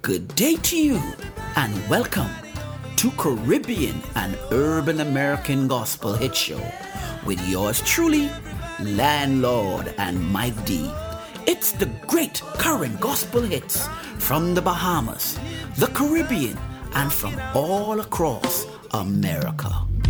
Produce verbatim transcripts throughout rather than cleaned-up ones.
Good day to you and welcome to Caribbean and Urban American Gospel Hit Show with yours truly, Landlord and Mike D. It's the great current gospel hits from the Bahamas, the Caribbean, and from all across America.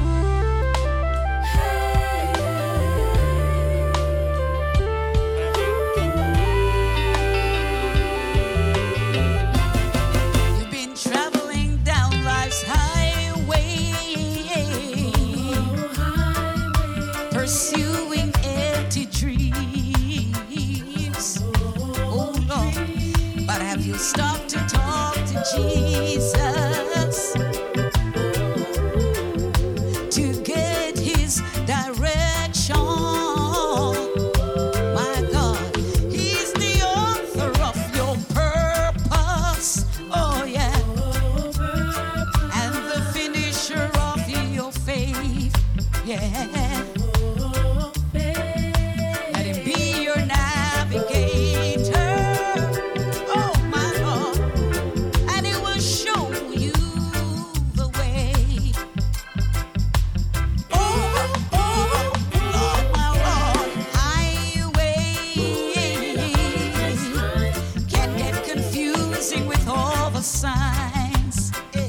Pursuing empty dreams. Oh Lord, but have you stopped to talk to Jesus to get his direction? My God, he's the author of your purpose. Oh yeah, and the finisher of your faith. Yeah. Signs. Hey.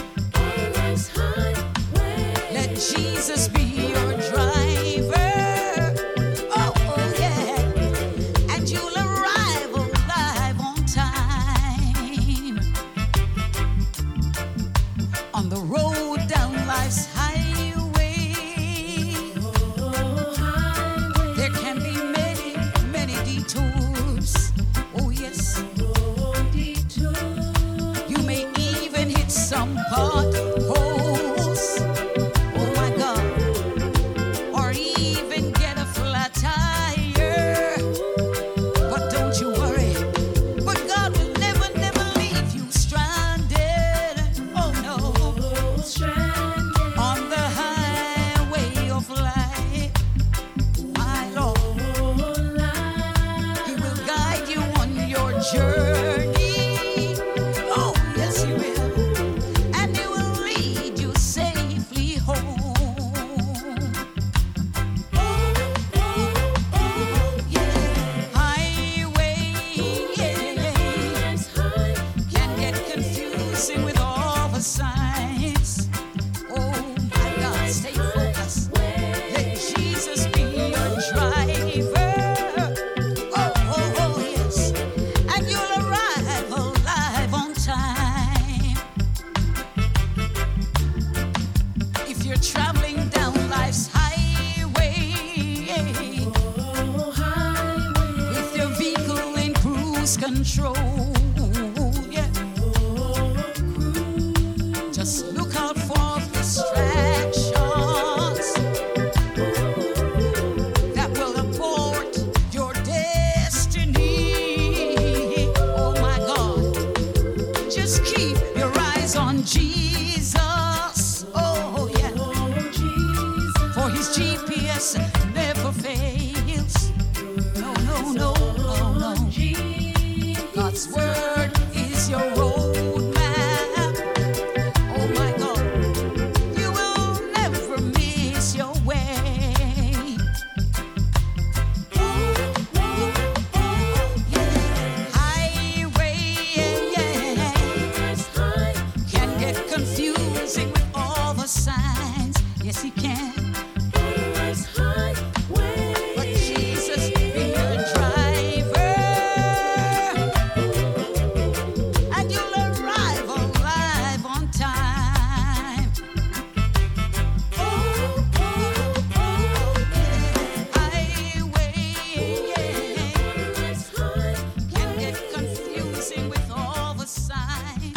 Let Jesus be your driver. Oh, oh yeah. And you'll arrive alive on time. On the road down life's highway, there can be many, many detours. Oh yes. Some potholes, oh my God, or even get a flat tire. But don't you worry, but God will never, never leave you stranded. Oh no, stranded on the highway of life, my Lord. He will guide you on your journey. Oh yes, He will. Signs. Oh my God, stay focused. Let Jesus be your driver. Oh, oh, oh, yes. And you'll arrive alive on time. If you're traveling down life's highway, with your vehicle in cruise control, look out for distractions that will abort your destiny. Oh my God, just keep your eyes on Jesus. Oh yeah, for his G P S never fails. No, no, no, no, no. God's word is your road. Signs, yes he can. But Jesus be your driver, and you'll arrive alive on time. Oh, oh, oh, highway can get confusing with all the signs.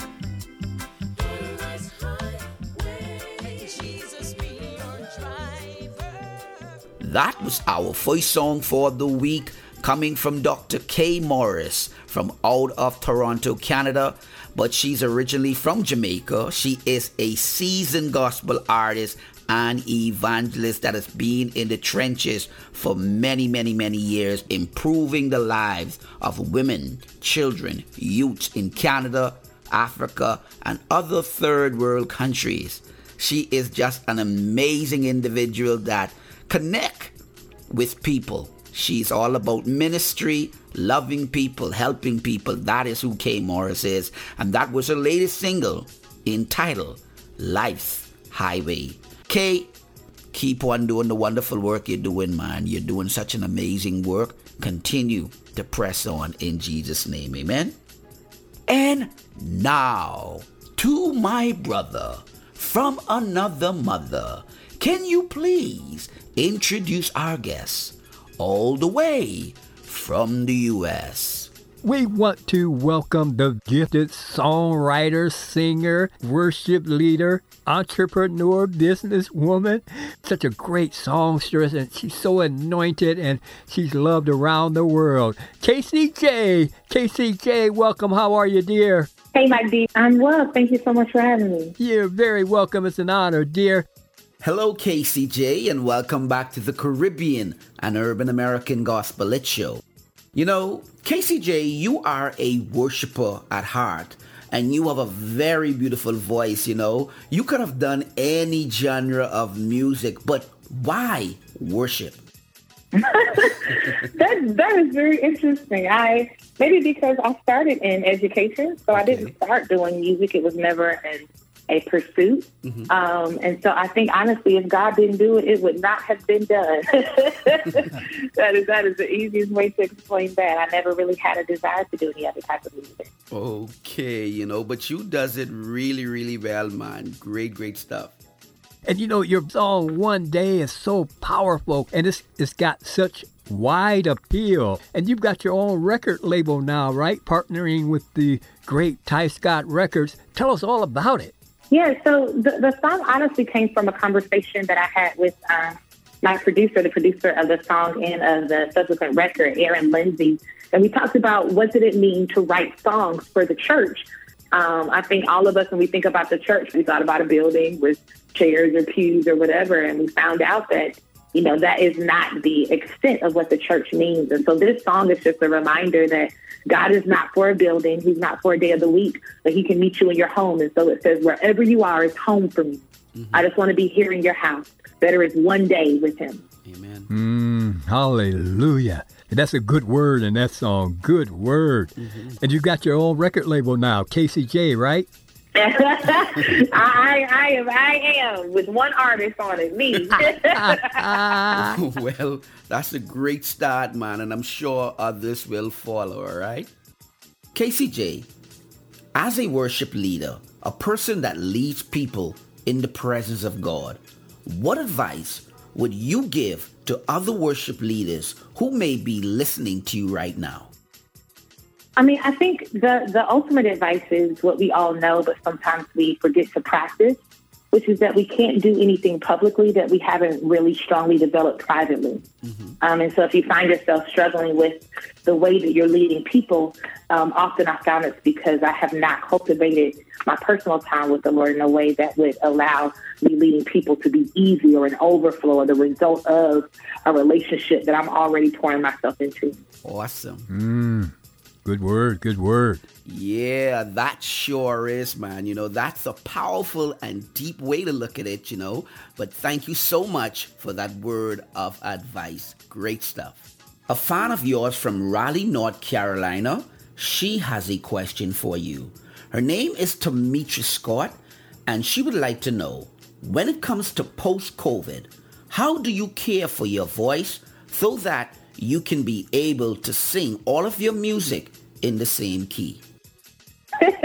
That was our voice song for the week, coming from Doctor Kay Morris from out of Toronto, Canada. But she's originally from Jamaica. She is a seasoned gospel artist an evangelist that has been in the trenches for many, many, many years, improving the lives of women, children, youths in Canada, Africa, and other third world countries. She is just an amazing individual that connect with people. She's all about ministry, loving people, helping people. That is who Kay Morris is. And that was her latest single entitled Life's Highway. Kay, keep on doing the wonderful work you're doing, man. You're doing such an amazing work. Continue to press on in Jesus' name. Amen. And now, to my brother from another mother, can you please introduce our guest all the way from the U S? We want to welcome the gifted songwriter, singer, worship leader, entrepreneur, businesswoman, such a great songstress, and she's so anointed and she's loved around the world. K C J, K C J, welcome. How are you, dear? Hey, Mike D. I'm well. Thank you so much for having me. You're very welcome. It's an honor, dear. Hello, K C J, and welcome back to the Caribbean and Urban American Gospel Lit Show. You know, K C J, you are a worshiper at heart, and you have a very beautiful voice, you know. You could have done any genre of music, but why worship? that, that is very interesting. I maybe because I started in education, so okay. I didn't start doing music. It was never an a pursuit. Mm-hmm. Um, and so I think, honestly, if God didn't do it, it would not have been done. that is that is the easiest way to explain that. I never really had a desire to do any other type of music. Okay, you know, but you does it really, really well, man. Great, great stuff. And, you know, your song One Day is so powerful, and it's it's got such wide appeal. And you've got your own record label now, right? Partnering with the great Ty Scott Records. Tell us all about it. Yeah, so the, the song honestly came from a conversation that I had with uh, my producer, the producer of the song and of the subsequent record, Aaron Lindsay. And we talked about what did it mean to write songs for the church. Um, I think all of us, when we think about the church, we thought about a building with chairs or pews or whatever. And we found out that, you know, that is not the extent of what the church means. And so this song is just a reminder that God is not for a building. He's not for a day of the week, but he can meet you in your home. And so it says, wherever you are is home for me. Mm-hmm. I just want to be here in your house. Better is one day with him. Amen. Mm, hallelujah. That's a good word in that song. Good word. Mm-hmm. And you got your own record label now, K C J, right? I, I am, I am, with one artist on it, me. Well, that's a great start, man, and I'm sure others will follow, all right? K C J, as a worship leader, a person that leads people in the presence of God, what advice would you give to other worship leaders who may be listening to you right now? I mean, I think the, the ultimate advice is what we all know, but sometimes we forget to practice, which is that we can't do anything publicly that we haven't really strongly developed privately. Mm-hmm. Um, and so if you find yourself struggling with the way that you're leading people, um, often I found it's because I have not cultivated my personal time with the Lord in a way that would allow me leading people to be easy or an overflow or the result of a relationship that I'm already pouring myself into. Awesome. Mm. Good word, good word. Yeah, that sure is, man. You know, that's a powerful and deep way to look at it, you know. But thank you so much for that word of advice. Great stuff. A fan of yours from Raleigh, North Carolina, she has a question for you. Her name is Tamitra Scott, and she would like to know, when it comes to post-COVID, how do you care for your voice so that you can be able to sing all of your music in the same key?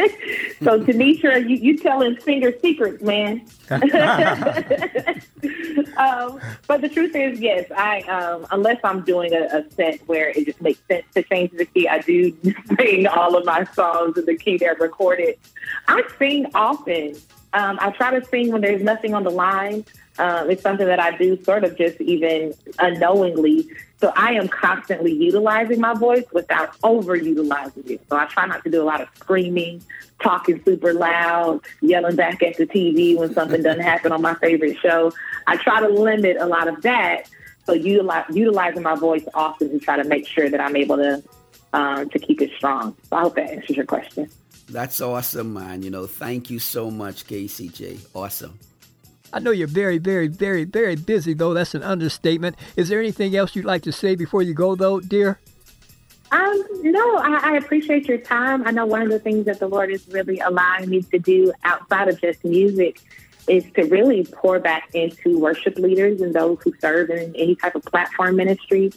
So, Tanisha, you, you telling singer secrets, man. um, but the truth is, yes, I um, unless I'm doing a, a set where it just makes sense to change the key, I do sing all of my songs in the key they're recorded. I sing often. Um, I try to sing when there's nothing on the line. Um, it's something that I do sort of just even unknowingly. So I am constantly utilizing my voice without overutilizing it. So I try not to do a lot of screaming, talking super loud, yelling back at the T V when something doesn't happen on my favorite show. I try to limit a lot of that. So utilize, utilizing my voice often to try to make sure that I'm able to um, to keep it strong. So I hope that answers your question. That's awesome, man. You know, thank you so much, K C J. Awesome. I know you're very, very, very, very busy, though. That's an understatement. Is there anything else you'd like to say before you go, though, dear? Um, no, I, I appreciate your time. I know one of the things that the Lord is really allowing me to do outside of just music is to really pour back into worship leaders and those who serve in any type of platform ministry.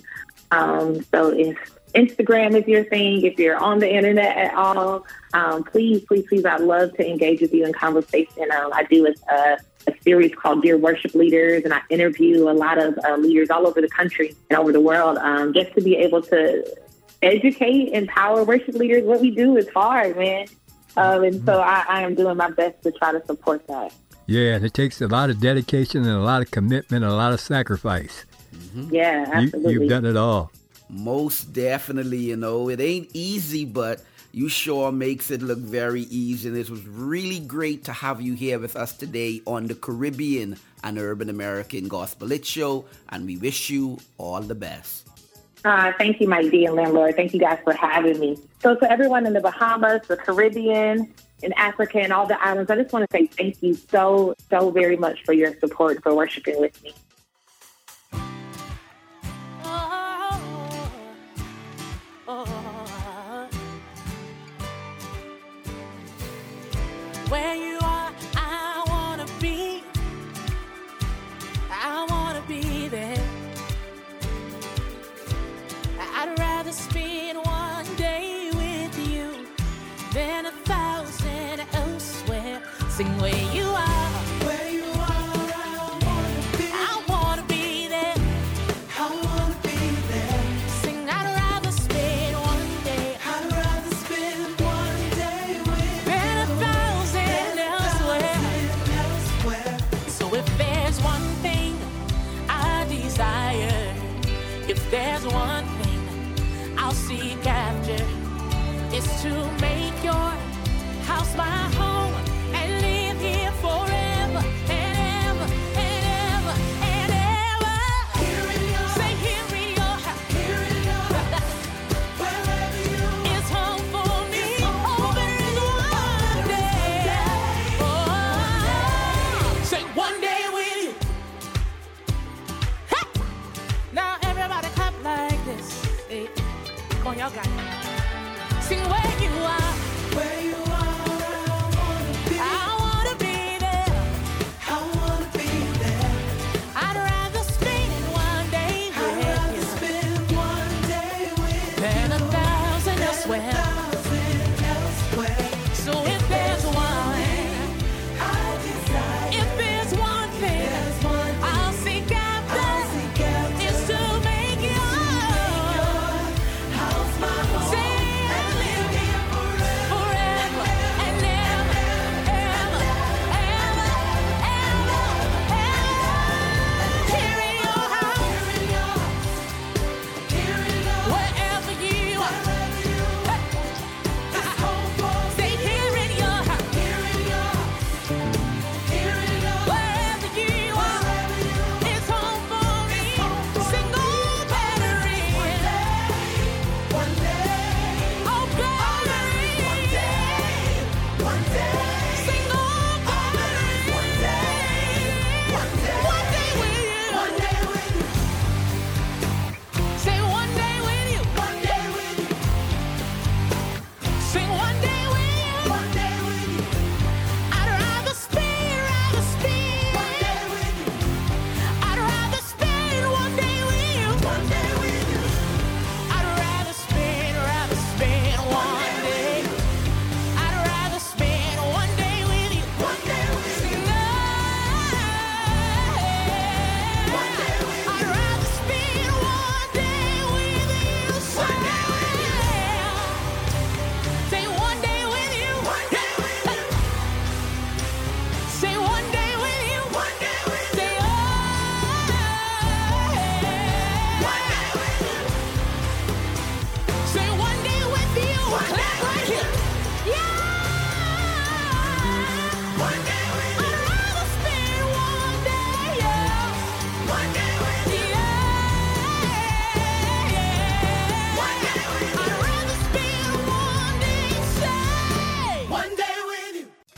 Um, so if Instagram is your thing, if you're on the internet at all, um, please, please, please, I'd love to engage with you in conversation. Um, I do a, a, a series called Dear Worship Leaders, and I interview a lot of uh, leaders all over the country and over the world, um, just to be able to educate, empower worship leaders. What we do is hard, man. Um, and so I, I am doing my best to try to support that. Yeah, and it takes a lot of dedication and a lot of commitment and a lot of sacrifice. Mm-hmm. Yeah, absolutely. You, you've done it all. Most definitely, you know, it ain't easy, but you sure makes it look very easy. And it was really great to have you here with us today on the Caribbean and Urban American Gospel Hit Show. And we wish you all the best. Uh, thank you, Mike D and Landlord. Thank you guys for having me. So to everyone in the Bahamas, the Caribbean, in Africa, and all the islands, I just want to say thank you so, so very much for your support, for worshiping with me. Where you are, I wanna be. I wanna be there. I'd rather spend one day with you than a thousand elsewhere. Sing where you are. Where you are, I wanna be. I wanna be there. I wanna be there. Sing, I'd rather spend one day. I'd rather spend one day with you than a thousand elsewhere. So if there's one thing I desire, if there's one thing I'll seek after, it's to make your house my home and live here forever.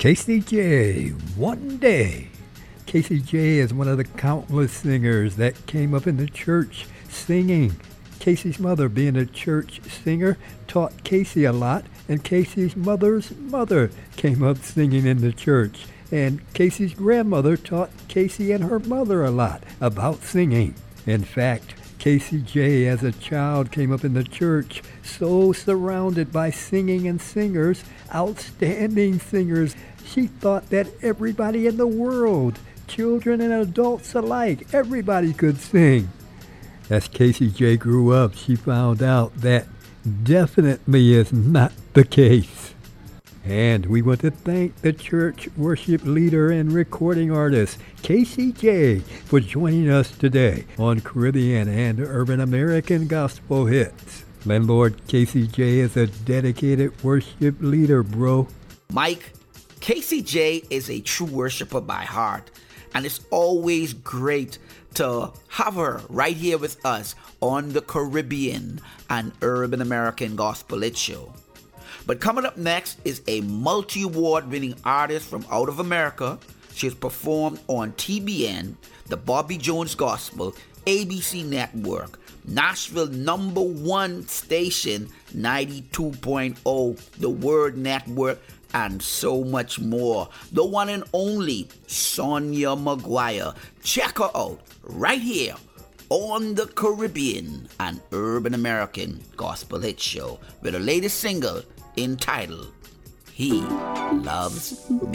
Casey J, One Day. Casey J is one of the countless singers that came up in the church singing. Casey's mother, being a church singer, taught Casey a lot, and Casey's mother's mother came up singing in the church. And Casey's grandmother taught Casey and her mother a lot about singing. In fact, Casey J, as a child, came up in the church so surrounded by singing and singers, outstanding singers. She thought that everybody in the world, children and adults alike, everybody could sing. As Casey J grew up, she found out that definitely is not the case. And we want to thank the church worship leader and recording artist, Casey J, for joining us today on Caribbean and Urban American Gospel Hits. Landlord Casey J is a dedicated worship leader, bro. Mike, Casey J is a true worshiper by heart, and it's always great to have her right here with us on the Caribbean and Urban American Gospel Hit Show. But coming up next is a multi-award winning artist from out of America. She has performed on T B N, the Bobby Jones Gospel, A B C Network, Nashville number one station, ninety-two point oh, the Word Network, and so much more. The one and only Sonia McGuire. Check her out right here on the Caribbean and Urban American Gospel Hit Show with her latest single entitled He Loves Me.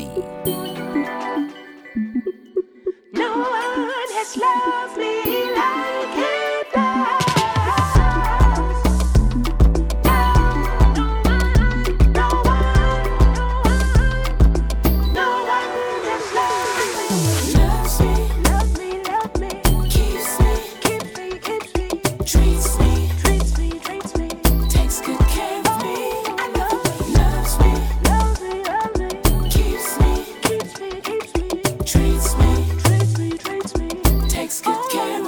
No one has loved me like he does. Takes good care of me.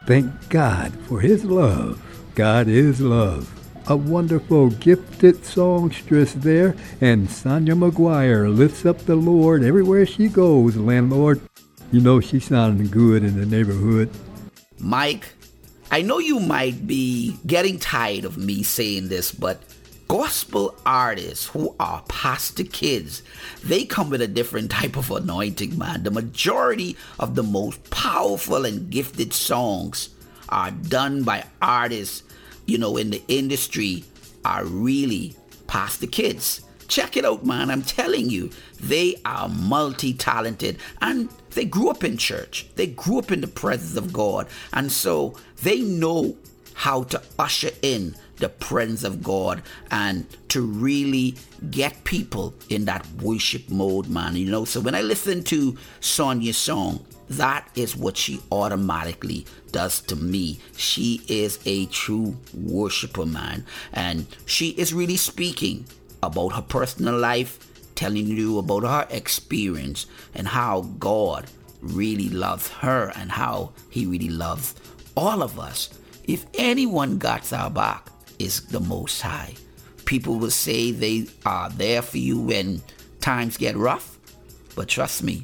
Thank God for his love. God is love. A wonderful, gifted songstress there, and Sonia McGuire lifts up the Lord everywhere she goes, landlord. You know she's sounding good in the neighborhood. Mike, I know you might be getting tired of me saying this, but gospel artists who are pastor kids, they come with a different type of anointing, man. The majority of the most powerful and gifted songs are done by artists, you know, in the industry, are really pastor kids. Check it out, man. I'm telling you, they are multi-talented, and they grew up in church. They grew up in the presence of God, and so they know how to usher in the presence of God and to really get people in that worship mode, man. You know, so when I listen to Sonia's song, that is what she automatically does to me. She is a true worshiper, man, and she is really speaking about her personal life, telling you about her experience and how God really loves her and how he really loves all of us. If anyone got our back, is the Most High. People will say they are there for you when times get rough, but trust me,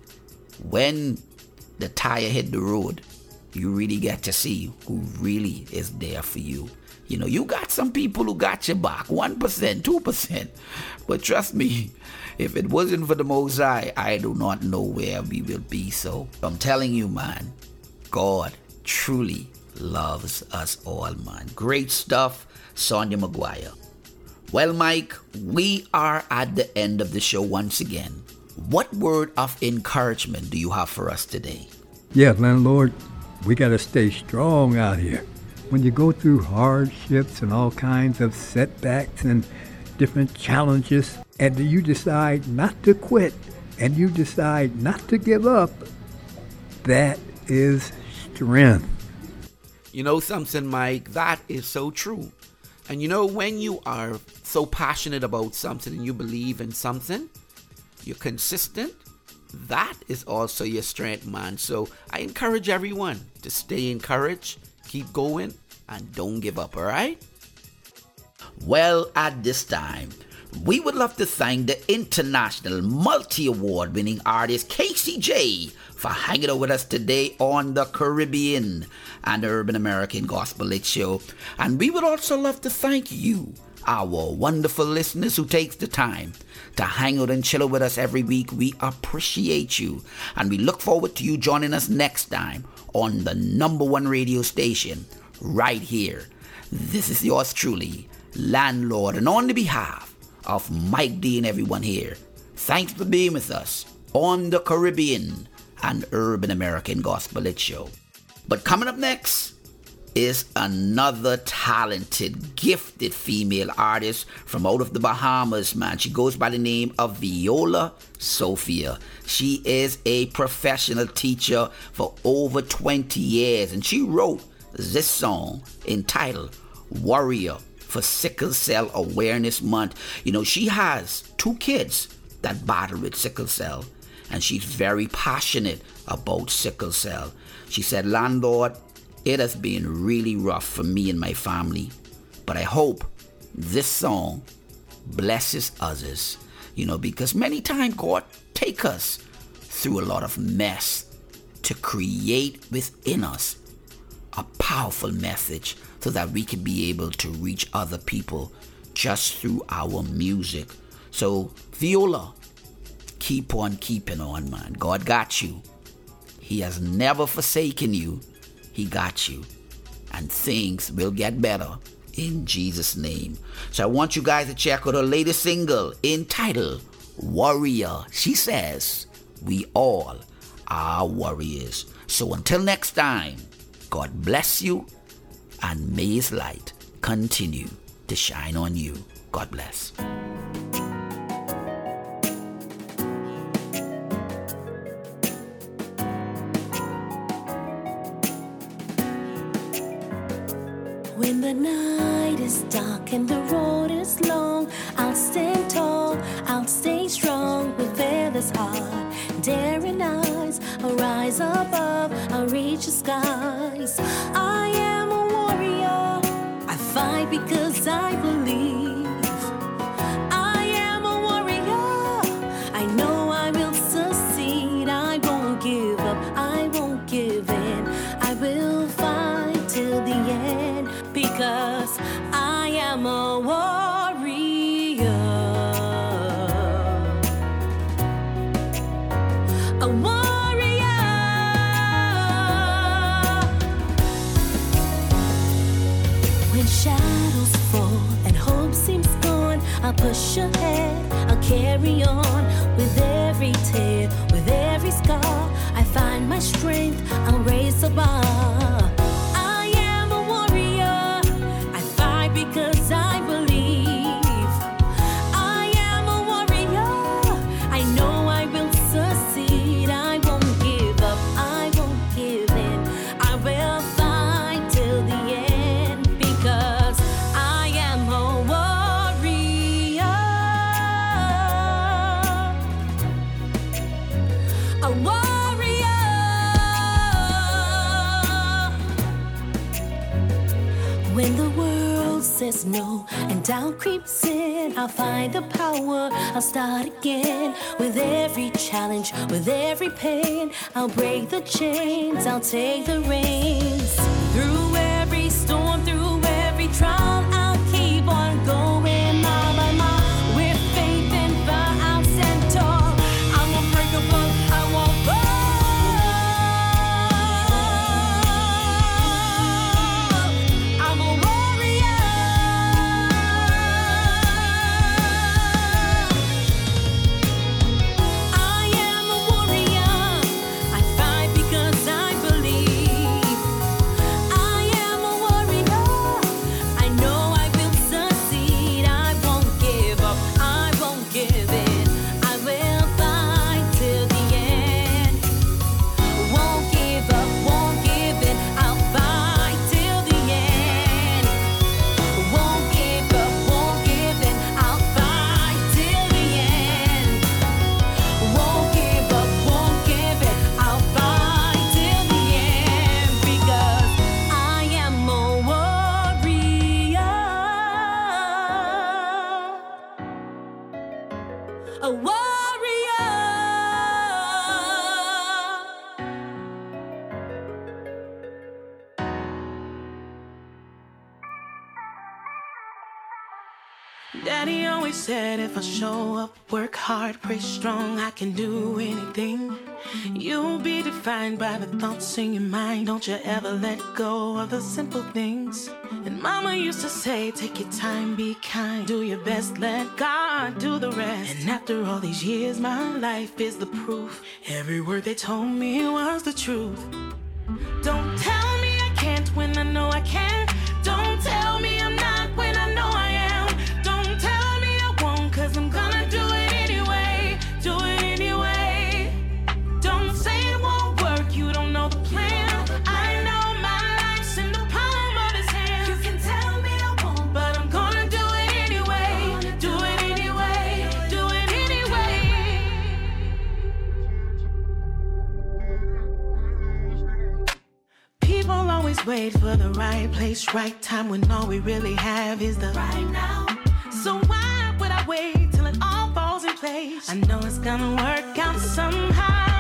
when the tire hit the road, you really get to see who really is there for you. You know, you got some people who got your back, one percent, two percent, but trust me, if it wasn't for the Most High, I do not know where we will be. So I'm telling you, man, God truly loves us all, man. Great stuff, Sonia McGuire. Well, Mike, we are at the end of the show once again. What word of encouragement do you have for us today? Yeah, landlord, we got to stay strong out here. When you go through hardships and all kinds of setbacks and different challenges, and you decide not to quit, and you decide not to give up, that is strength. You know something, Mike? That is so true. And you know, when you are so passionate about something and you believe in something, you're consistent, that is also your strength, man. So I encourage everyone to stay encouraged, keep going, and don't give up, all right? Well, at this time, we would love to thank the international multi-award winning artist Casey J for hanging out with us today on the Caribbean and Urban American Gospel Hit Show. And we would also love to thank you, our wonderful listeners who takes the time to hang out and chill out with us every week. We appreciate you, and we look forward to you joining us next time on the number one radio station right here. This is yours truly, Landlord, and on the behalf of Mike D and everyone here, thanks for being with us on the Caribbean and Urban American Gospel Hit Show. But coming up next is another talented, gifted female artist from out of the Bahamas, man. She goes by the name of Viola Sophia. She is a professional teacher for over twenty years, and she wrote this song entitled Warrior for Sickle Cell Awareness Month. You know, she has two kids that battle with sickle cell, and she's very passionate about sickle cell. She said, Landlord, it has been really rough for me and my family, but I hope this song blesses others, you know, because many times God take us through a lot of mess to create within us a powerful message so that we can be able to reach other people just through our music. So, Viola, keep on keeping on, man. God got you. He has never forsaken you. He got you. And things will get better in Jesus' name. So I want you guys to check out her latest single entitled Warrior. She says, we all are warriors. So until next time, God bless you, and may His light continue to shine on you. God bless. When the night is dark and the road is long, I'll stand tall, I'll stay strong with feathers hard, daring eyes around. rise above, I'll reach the skies. I am a warrior, I fight because I believe. I am a warrior, I know I will succeed. I won't give up, I won't give in. I will fight till the end because I am a warrior. A warrior. When shadows fall and hope seems gone, I'll push ahead, I'll carry on. With every tear, with every scar, I find my strength, I'll raise the bar. I am a warrior, I fight because I believe. I am a warrior, I know I will succeed. I won't give up, I won't give in. I will fight till the end because I am a warrior. A warrior. When the world says no and doubt creeps in, I'll find the power, I'll start again. With every challenge, with every pain, I'll break the chains, I'll take the reins. Through every storm, through every trial, I'll keep on going mile by mile. With faith and fire, I'll stand tall. I'm unbreakable, I won't fall. I'm a warrior. I am a warrior. I fight because I believe. I am a warrior. I know I will succeed. I won't give up. I won't give in. I will fight till the end. Won't give up. Won't give in. I'll fight till the end. Won't give up. Won't give in. I'll fight till the end. Won't give up. Won't give in. I'll fight till the end because I am a warrior. A warrior. Daddy always said if I show up, work hard, pray strong, I can do anything. You'll be defined by the thoughts in your mind. Don't you ever let go of the simple things. And Mama used to say, take your time, be kind, do your best, let God do the rest. And after all these years, my life is the proof. Every word they told me was the truth. Don't tell me I can't when I know I can. Don't tell me I'm not when I know I am. Don't tell me I won't, cause I'm gonna do it anyway. Do it anyway. Don't say it won't work, you don't know the plan. I know my life's in the palm of his hand. You can tell me I won't, but I'm gonna do it anyway. Do it anyway. Do it anyway. People always wait for the right place, right time, when all we really have is the right now. So why would I wait till it all falls in place? I know it's gonna work out somehow.